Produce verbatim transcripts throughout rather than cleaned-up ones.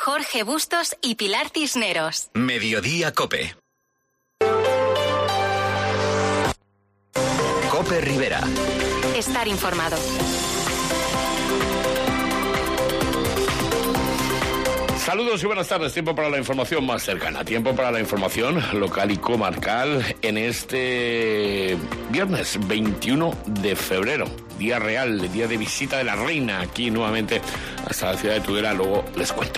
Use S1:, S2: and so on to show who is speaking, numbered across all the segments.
S1: Jorge Bustos y Pilar Cisneros.
S2: Mediodía Cope. Cope Rivera.
S1: Estar informado.
S3: Saludos y buenas tardes. Tiempo para la información más cercana. Tiempo para la información local y comarcal en este viernes veintiuno de febrero. Día real, día de visita de la reina aquí nuevamente hasta la ciudad de Tudela. Luego les cuento.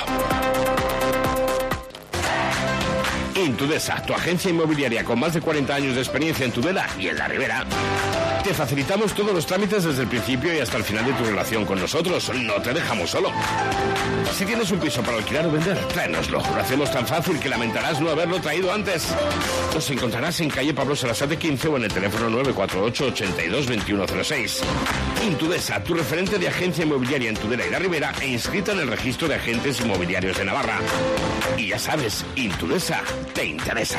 S3: Intudesa, tu agencia inmobiliaria con más de cuarenta años de experiencia en Tudela y en la Ribera. Te facilitamos todos los trámites desde el principio y hasta el final de tu relación con nosotros. No te dejamos solo. Si tienes un piso para alquilar o vender, tráenoslo. Lo hacemos tan fácil que lamentarás no haberlo traído antes. Nos encontrarás en calle Pablo Sarasate quince o en el teléfono nueve cuatro ocho, ochenta y dos, veintiuno cero seis. Intudesa, tu referente de agencia inmobiliaria en Tudela y la Ribera e inscrita en el registro de agentes inmobiliarios de Navarra. Y ya sabes, Intudesa te interesa.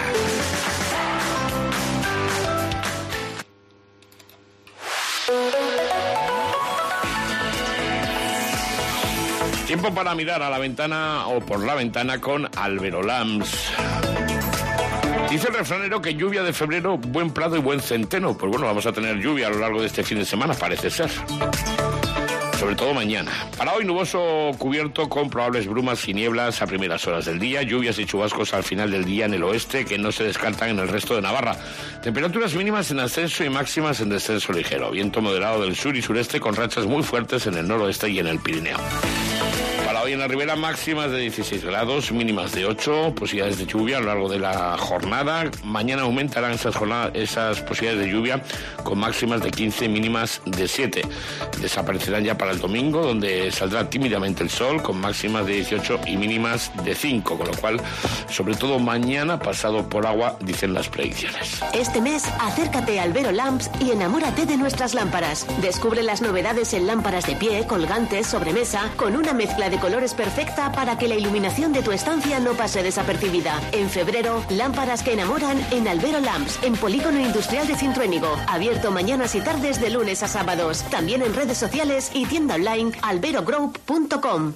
S3: Tiempo para mirar a la ventana o por la ventana con Albero Lamps. Dice el refranero que lluvia de febrero, buen prado y buen centeno. Pues bueno, vamos a tener lluvia a lo largo de este fin de semana, parece ser. Sobre todo mañana. Para hoy, nuboso cubierto con probables brumas y nieblas a primeras horas del día, lluvias y chubascos al final del día en el oeste que no se descartan en el resto de Navarra. Temperaturas mínimas en ascenso y máximas en descenso ligero. Viento moderado del sur y sureste con rachas muy fuertes en el noroeste y en el Pirineo. Para hoy en la Ribera, máximas de dieciséis grados, mínimas de ocho, posibilidades de lluvia a lo largo de la jornada. Mañana aumentarán esas, jornadas, esas posibilidades de lluvia con máximas de quince, mínimas de siete. Desaparecerán ya para el domingo, donde saldrá tímidamente el sol con máximas de dieciocho y mínimas de cinco, con lo cual, sobre todo mañana, pasado por agua, dicen las predicciones.
S4: Este mes, acércate a Albero Lamps y enamórate de nuestras lámparas. Descubre las novedades en lámparas de pie, colgantes, sobremesa, con una mezcla de colores perfecta para que la iluminación de tu estancia no pase desapercibida. En febrero, lámparas que enamoran en Albero Lamps, en Polígono Industrial de Cintruénigo. Abierto mañanas y tardes de lunes a sábados. También en redes sociales y tienda online alberogroup punto com.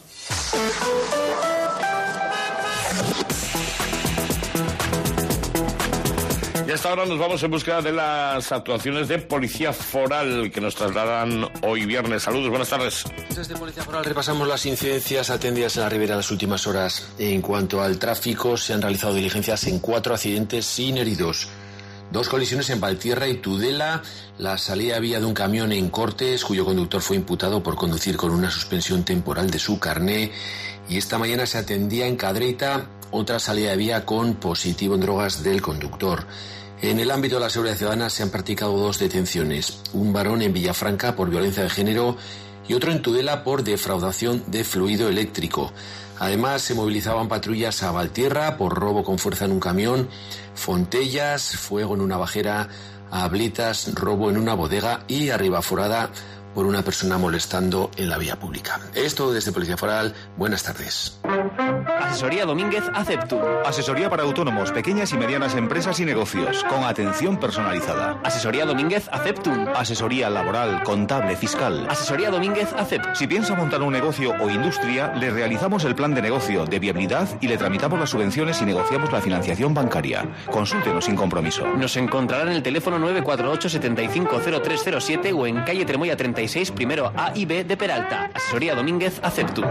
S3: Y hasta ahora nos vamos en busca de las actuaciones de Policía Foral que nos trasladan hoy viernes. Saludos, buenas tardes.
S5: Desde Policía Foral repasamos las incidencias atendidas en la Ribera en las últimas horas. En cuanto al tráfico, se han realizado diligencias en cuatro accidentes sin heridos. Dos colisiones en Valtierra y Tudela, la salida a vía de un camión en Cortes, cuyo conductor fue imputado por conducir con una suspensión temporal de su carné, y esta mañana se atendía en Cadreita otra salida de vía con positivo en drogas del conductor. En el ámbito de la seguridad ciudadana se han practicado dos detenciones, un varón en Villafranca por violencia de género y otro en Tudela por defraudación de fluido eléctrico. Además, se movilizaban patrullas a Valtierra por robo con fuerza en un camión, Fontellas, fuego en una bajera, a Blitas, robo en una bodega y a Ribaforada por una persona molestando en la vía pública. Esto desde Policía Foral. Buenas tardes.
S6: Asesoría Domínguez Aceptum. Asesoría para autónomos, pequeñas y medianas empresas y negocios, con atención personalizada.
S7: Asesoría Domínguez Aceptum.
S6: Asesoría laboral, contable, fiscal.
S7: Asesoría Domínguez Aceptum.
S6: Si piensa montar un negocio o industria, le realizamos el plan de negocio, de viabilidad y le tramitamos las subvenciones y negociamos la financiación bancaria. Consúltenos sin compromiso.
S7: Nos encontrará en el teléfono nueve cuatro ocho, setenta y cinco, cero tres cero siete o en calle Tremoya treinta y seis, primero A y B de Peralta. Asesoría Domínguez Aceptum.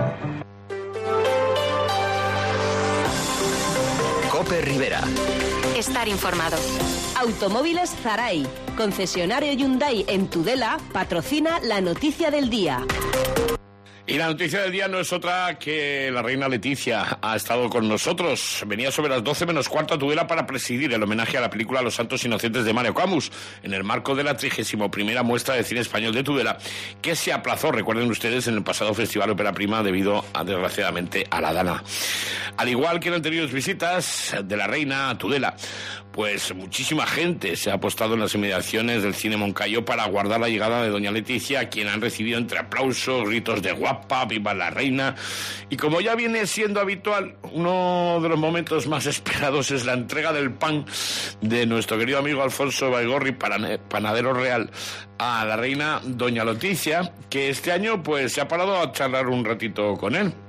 S2: Cope Rivera.
S1: Estar informado.
S4: Automóviles Zaray, concesionario Hyundai en Tudela, patrocina la noticia del día.
S3: Y la noticia del día no es otra que la reina Leticia ha estado con nosotros. Venía sobre las doce menos cuarto a Tudela para presidir el homenaje a la película Los Santos Inocentes de Mario Camus, en el marco de la trigésima primera muestra de cine español de Tudela, que se aplazó, recuerden ustedes, en el pasado Festival Ópera Prima debido, a, desgraciadamente, a la Dana. Al igual que en anteriores visitas de la reina a Tudela, pues muchísima gente se ha apostado en las inmediaciones del cine Moncayo para aguardar la llegada de doña Leticia, a quien han recibido entre aplausos, gritos de guapa, viva la reina. Y como ya viene siendo habitual, uno de los momentos más esperados es la entrega del pan de nuestro querido amigo Alfonso Baigorri, panadero real, a la reina doña Leticia, que este año pues se ha parado a charlar un ratito con él.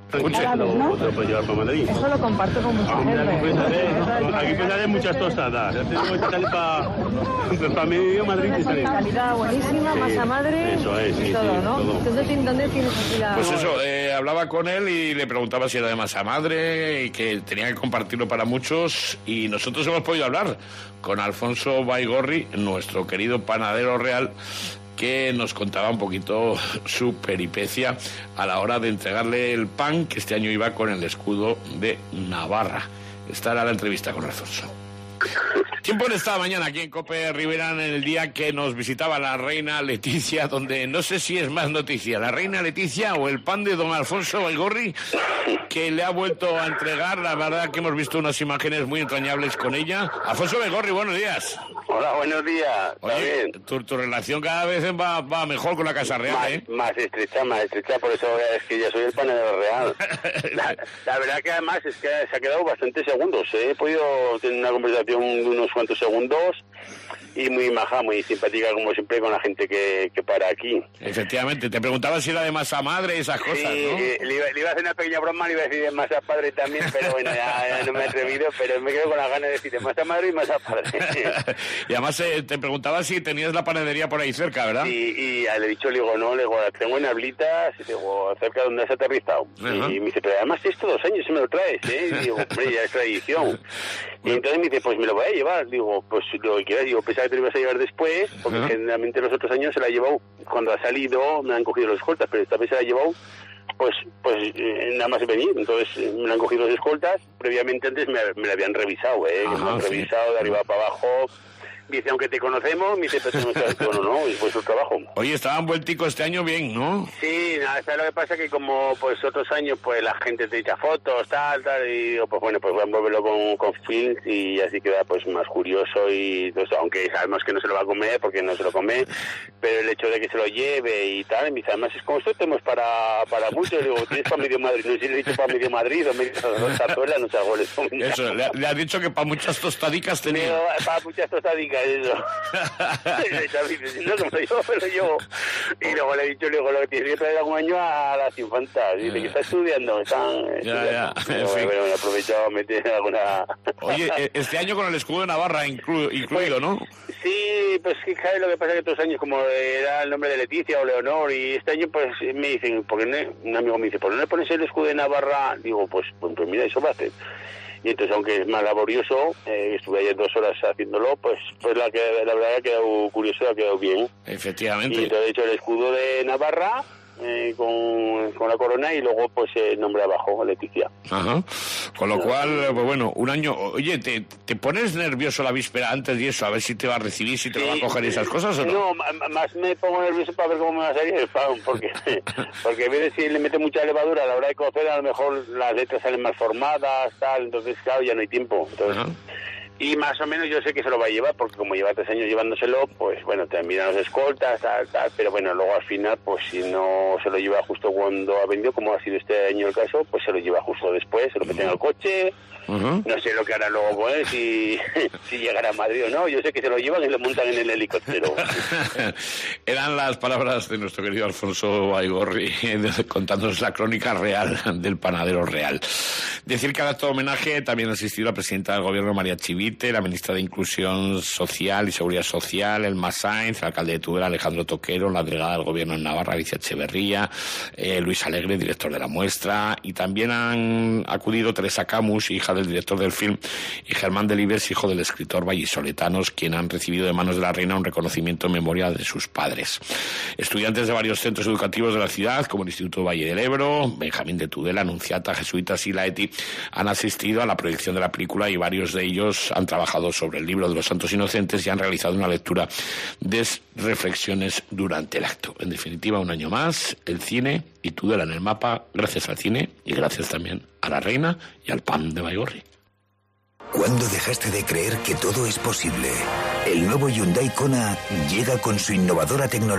S3: Escuche.
S8: ¿No? Te lo puedes llevar para Madrid. Eso lo comparto con mucha gente. Aquí puedes hacer, aquí puedes hacer muchas tostadas. Ya tengo que salir para pa medio Madrid y salir. Calidad buenísima, sí, masa madre. Eso es, sí, y todo, sí, ¿no? Todo. Entonces, ¿dónde tienes aquí la...?
S3: Pues eso, eh, hablaba con él y le preguntaba si era de masa madre y que tenía que compartirlo para muchos. Y nosotros hemos podido hablar con Alfonso Baigorri, nuestro querido panadero real, que nos contaba un poquito su peripecia a la hora de entregarle el pan, que este año iba con el escudo de Navarra. Esta era la entrevista con Alfonso. Tiempo en esta mañana aquí en COPE Rivera, en el día que nos visitaba la reina Leticia, donde no sé si es más noticia, la reina Leticia o el pan de don Alfonso Baigorri, que le ha vuelto a entregar. La verdad que hemos visto unas imágenes muy entrañables con ella. Alfonso Baigorri, buenos días.
S9: Hola, buenos días.
S3: Oye, tu, tu relación cada vez va, va mejor con la Casa Real,
S9: más,
S3: ¿eh?
S9: Más estrecha, más estrecha, por eso es que ya soy el panadero real. La, la verdad que además es que se ha quedado bastantes segundos, ¿eh? He podido tener una conversación de unos cuantos segundos y muy maja, muy simpática como siempre con la gente que, que para aquí.
S3: Efectivamente, te preguntaba si era de masa madre y esas cosas,
S9: sí,
S3: ¿no?
S9: Sí, le, le iba a hacer una pequeña broma, le iba a decir de masa padre también, pero bueno, ya, ya no me he atrevido, pero me quedo con las ganas de decir de masa madre y masa padre.
S3: Y además eh, te preguntaba si tenías la panadería por ahí cerca, ¿verdad?
S9: Sí, y le he dicho, le digo, no, le digo, tengo en Ablitas, y digo, cerca de donde has aterrizado. Uh-huh. Y me dice, pero además esto dos años si me lo traes, ¿eh? Y digo, hombre, ya es tradición. Y entonces me dice, pues me lo voy a llevar. Digo, pues lo que quieras. Digo, pensaba que te lo ibas a llevar después, porque uh-huh. generalmente los otros años se la ha llevado, cuando ha salido, me han cogido los escoltas, pero esta vez se la ha llevado, pues pues eh, nada más venir. Entonces eh, me han cogido los escoltas, previamente antes me, me la habían revisado, ¿eh? Ajá, me han sí. revisado de arriba para abajo. Dice, aunque te conocemos, me dice, pero no sabes, bueno, no, es vuestro trabajo.
S3: Oye, estaban vuelticos este año bien, ¿no?
S9: Sí, nada, ¿sabes lo que pasa? Que como, pues, otros años, pues, la gente te echa fotos, tal, tal, y digo, pues, bueno, pues voy a envolverlo con, con films y así queda, pues, más curioso y todo eso, aunque sabemos que no se lo va a comer, porque no se lo come, pero el hecho de que se lo lleve y tal, y me dice, además, es como esto tenemos para, para muchos, digo, tienes para medio Madrid, no sé si le he dicho para medio Madrid o medio Zarzuela, no sé, hago eso.
S3: Eso, le, le has dicho que para muchas tostadicas tenía.
S9: Digo, para muchas tostadicas, eso. No como yo, pero yo. Y luego le he dicho, luego lo que tienes que traer algún año a las infantas. Dice yeah. que está estudiando, están.
S3: Ya, ya.
S9: Pero bueno, me he aprovechado a meter alguna.
S3: Oye, este año con el escudo de Navarra inclu incluido,
S9: pues,
S3: ¿no?
S9: Sí, pues fíjate lo que pasa que otros años, como era el nombre de Leticia o Leonor, y este año, pues me dicen, porque un amigo me dice, ¿por qué no le pones el escudo de Navarra? Digo, pues, pues, pues mira, eso va a hacer. Y entonces, aunque es más laborioso, eh, estuve ayer dos horas haciéndolo, pues pues la, que, la verdad ha quedado curioso, ha quedado bien.
S3: Efectivamente.
S9: Y entonces he hecho el escudo de Navarra eh, con, con la corona y luego pues el nombre abajo, Leticia.
S3: Ajá. Con lo cual, pues bueno, un año... Oye, ¿te, ¿te pones nervioso la víspera antes y eso? A ver si te va a recibir, si te sí, lo va a coger y esas cosas, ¿o no?
S9: No, más me pongo nervioso para ver cómo me va a salir el pan, porque, porque a veces si le mete mucha levadura a la hora de cocer, a lo mejor las letras salen mal formadas, tal, entonces claro, ya no hay tiempo. Entonces, ajá. Y más o menos yo sé que se lo va a llevar, porque como lleva tres años llevándoselo, pues bueno, te miran los escoltas, tal, tal, pero bueno, luego al final, pues si no se lo lleva justo cuando ha vendido, como ha sido este año el caso, pues se lo lleva justo después, se lo meten al coche, uh-huh. no sé lo que hará luego con él, si, si llegará a Madrid o no, yo sé que se lo llevan y lo montan en el helicóptero.
S3: Eran las palabras de nuestro querido Alfonso Baigorri contándonos la crónica real del panadero real. Decir que al acto de homenaje también ha asistido la presidenta del gobierno, María Chivite, la ministra de Inclusión Social y Seguridad Social, Elma Sainz, el alcalde de Tudela, Alejandro Toquero, la delegada del gobierno en Navarra, Alicia Echeverría, eh, Luis Alegre, director de la muestra, y también han acudido Teresa Camus, hija del director del film, y Germán Delibes, hijo del escritor vallisoletanos, quien han recibido de manos de la reina un reconocimiento en memoria de sus padres. Estudiantes de varios centros educativos de la ciudad, como el Instituto Valle del Ebro, Benjamín de Tudela, Anunciata, Jesuitas y Laeti, han asistido a la proyección de la película y varios de ellos han trabajado sobre el libro de los Santos Inocentes y han realizado una lectura de reflexiones durante el acto. En definitiva, un año más, el cine y Tudela en el mapa, gracias al cine y gracias también a la reina y al pan de Baigorri.
S10: ¿Cuándo dejaste de creer que todo es posible? El nuevo Hyundai Kona llega con su innovadora tecnología